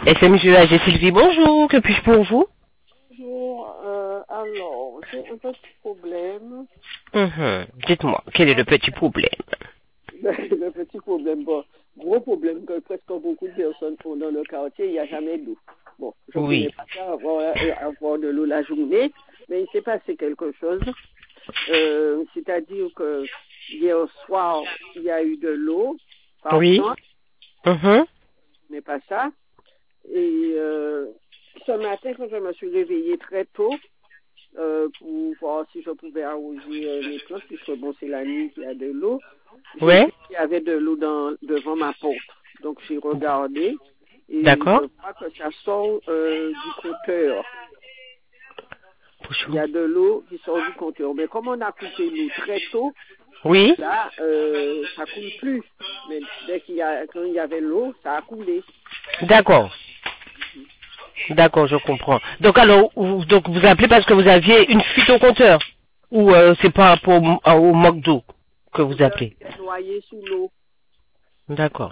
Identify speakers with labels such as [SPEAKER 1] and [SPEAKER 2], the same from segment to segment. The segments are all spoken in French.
[SPEAKER 1] Et c'est Monsieur Agé Sylvie, bonjour, que puis-je pour vous?
[SPEAKER 2] Bonjour, alors, j'ai un petit problème.
[SPEAKER 1] Dites-moi, quel est le petit problème?
[SPEAKER 2] Le petit problème, bon, gros problème que presque beaucoup de personnes ont dans le quartier, il n'y a jamais d'eau. Bon, je ne
[SPEAKER 1] Oui.
[SPEAKER 2] connais pas ça, avoir de l'eau la journée, mais il s'est passé quelque chose. C'est-à-dire que hier soir, il y a eu de l'eau, par
[SPEAKER 1] Oui.
[SPEAKER 2] contre, mais pas ça. Et ce matin, quand je me suis réveillée très tôt, pour voir si je pouvais arroser mes plantes, puisque bon, c'est la nuit qu'il y a de l'eau. J'ai
[SPEAKER 1] Ouais.
[SPEAKER 2] vu qu'il y avait de l'eau devant ma porte. Donc j'ai regardé et je
[SPEAKER 1] D'accord.
[SPEAKER 2] vois que ça sort du compteur. Il y a de l'eau qui sort du compteur. Mais comme on a coupé l'eau très tôt,
[SPEAKER 1] Oui.
[SPEAKER 2] là, ça coule plus. Mais quand il y avait l'eau, ça a coulé.
[SPEAKER 1] D'accord. D'accord, je comprends. Donc alors, donc vous appelez parce que vous aviez une fuite au compteur? Ou c'est par rapport au manque d'eau que
[SPEAKER 2] Le
[SPEAKER 1] vous
[SPEAKER 2] compteur
[SPEAKER 1] appelez?
[SPEAKER 2] était noyé sous l'eau.
[SPEAKER 1] D'accord.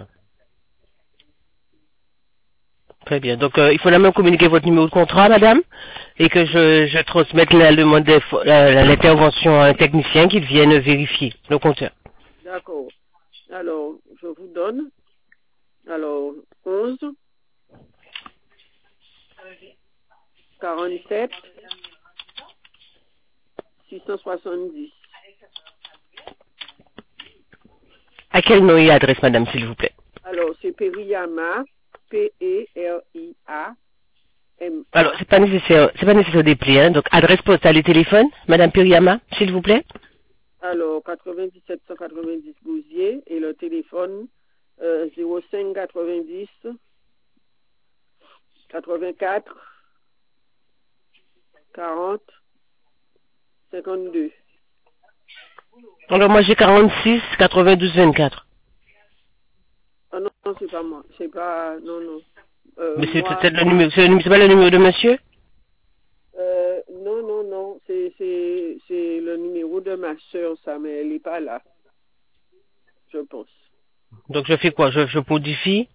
[SPEAKER 1] Très bien. Donc il faut même communiquer votre numéro de contrat, madame, et que je transmette la demande l'intervention à un technicien qui vienne vérifier le compteur.
[SPEAKER 2] D'accord. Alors, je vous donne. Alors, 11, 47, 670.
[SPEAKER 1] À quel nom et adresse, madame, s'il vous plaît?
[SPEAKER 2] Alors, c'est Periyama, Periama.
[SPEAKER 1] Alors, c'est pas nécessaire d'appeler, hein. Donc, adresse postale et téléphone, madame Piriama, s'il vous plaît.
[SPEAKER 2] Alors, 97 190 Gouzier et le téléphone 05 90 84 40 52.
[SPEAKER 1] Alors, moi, j'ai 46 92 24.
[SPEAKER 2] Ah non, non, c'est pas moi. C'est pas... Non, non.
[SPEAKER 1] Mais c'est
[SPEAKER 2] Moi...
[SPEAKER 1] peut-être le numéro, c'est pas le numéro de monsieur?
[SPEAKER 2] non, non, non. C'est le numéro de ma soeur, ça, mais elle n'est pas là, je pense.
[SPEAKER 1] Donc, je fais quoi? Je modifie?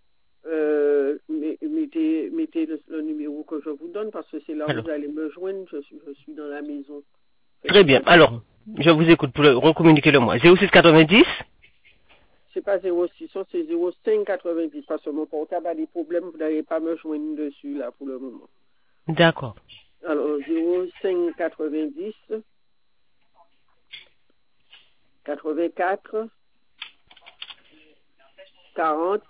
[SPEAKER 2] Mettez le numéro que je vous donne parce que c'est là où
[SPEAKER 1] Alors,
[SPEAKER 2] vous allez me joindre. Je suis dans la maison.
[SPEAKER 1] très bien. Alors, je vous écoute pour recommuniquer le moi. 06 90?
[SPEAKER 2] C'est pas 06, c'est 05 90 parce que mon portable a des problèmes. Vous n'allez pas me joindre dessus là pour le moment.
[SPEAKER 1] D'accord.
[SPEAKER 2] Alors 05 90 84 40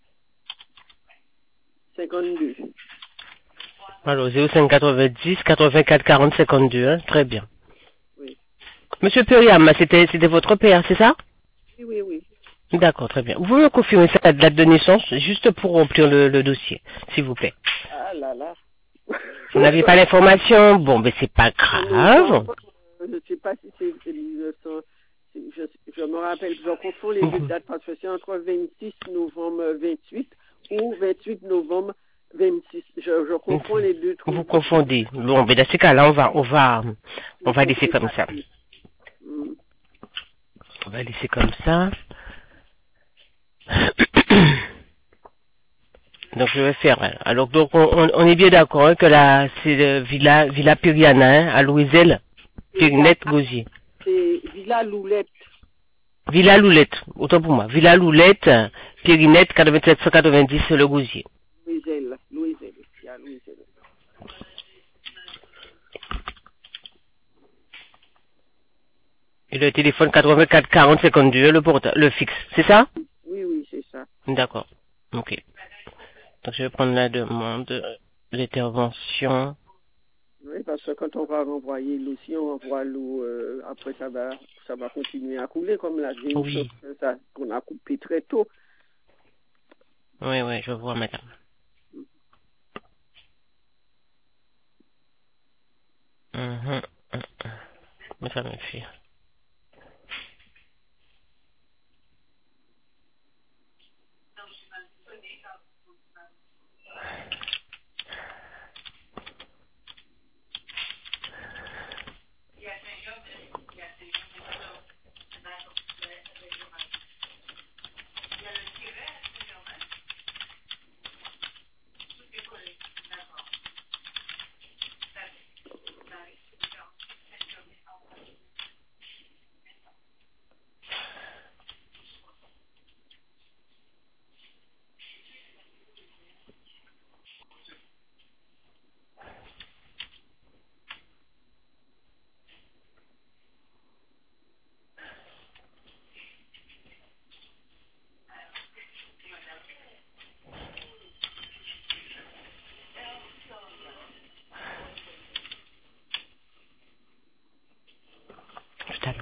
[SPEAKER 2] 52.
[SPEAKER 1] Alors, 05 90 84 40 52, hein. Très bien.
[SPEAKER 2] Oui.
[SPEAKER 1] Monsieur Piriama, c'était votre père, c'est ça?
[SPEAKER 2] Oui, oui, oui.
[SPEAKER 1] D'accord, très bien. Vous pouvez me confirmer sa date de naissance, juste pour remplir le dossier, s'il vous plaît.
[SPEAKER 2] Ah là là.
[SPEAKER 1] Vous n'avez pas l'information? Bon, mais c'est pas grave.
[SPEAKER 2] Novembre, je ne sais pas si c'est 1900. Je me rappelle, je confonds les deux dates parce que c'est entre 26 novembre 28 ou 28 novembre 26. Je confonds les deux
[SPEAKER 1] Vous
[SPEAKER 2] trucs.
[SPEAKER 1] confondez. Bon, mais dans ce cas-là, on
[SPEAKER 2] Le
[SPEAKER 1] va laisser
[SPEAKER 2] compter
[SPEAKER 1] comme ça.
[SPEAKER 2] papier. Hmm.
[SPEAKER 1] On va laisser comme ça. Donc je vais faire. Alors donc on est bien d'accord, hein, que là c'est Villa Piriana, hein, à Louiselle, Pirinette, Gosier.
[SPEAKER 2] C'est Villa Loulette.
[SPEAKER 1] Villa Loulette, autant pour moi. Villa Loulette, Pirinette, 8790 le Gosier.
[SPEAKER 2] Louiselle. Louiselle. Il y a Louiselle.
[SPEAKER 1] Et le téléphone 84 40 52, le fixe, c'est ça?
[SPEAKER 2] Oui, oui, c'est ça.
[SPEAKER 1] D'accord. Ok. Donc je vais prendre la demande, l'intervention.
[SPEAKER 2] Oui, parce que quand on va renvoyer l'eau, si on envoie l'eau, après ça va continuer à couler comme la vieille chose
[SPEAKER 1] Oui.
[SPEAKER 2] qu'on a coupé très tôt.
[SPEAKER 1] Oui, oui, je vois, madame. Mhm. Mais ça me fait.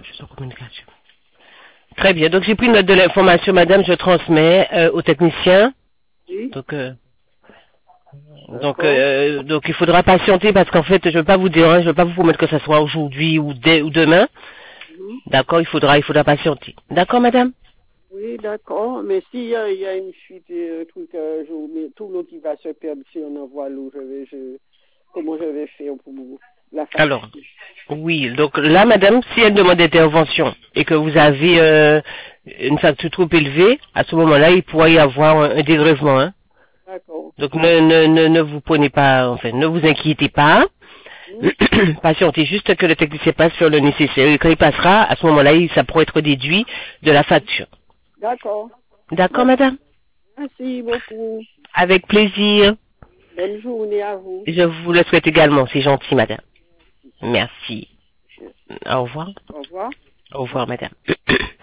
[SPEAKER 1] juste en communication. Très bien. Donc, j'ai pris note de l'information, madame. Je transmets au technicien.
[SPEAKER 2] Oui.
[SPEAKER 1] Donc, il faudra patienter parce qu'en fait, je ne veux pas vous dire, je ne veux pas vous promettre que ce soit aujourd'hui ou demain. D'accord, il faudra patienter. D'accord, madame?
[SPEAKER 2] Oui, d'accord. Mais s'il y a une fuite et tout l'eau qui va se perdre si on envoie l'eau, comment je vais faire pour la facture?
[SPEAKER 1] Alors, oui, donc là, madame, si elle demande intervention et que vous avez une facture trop élevée, à ce moment-là, il pourra y avoir un dégrèvement, hein.
[SPEAKER 2] D'accord.
[SPEAKER 1] Donc ne vous prenez pas, enfin, ne vous inquiétez pas. Patientez juste que le technicien passe sur le nécessaire. Et quand il passera, à ce moment-là, ça pourra être déduit de la facture.
[SPEAKER 2] D'accord.
[SPEAKER 1] D'accord, madame?
[SPEAKER 2] Merci beaucoup.
[SPEAKER 1] Avec plaisir.
[SPEAKER 2] Bonne journée à vous.
[SPEAKER 1] Je vous le souhaite également. C'est gentil, madame. Merci. Au revoir.
[SPEAKER 2] Au revoir.
[SPEAKER 1] Au revoir, madame.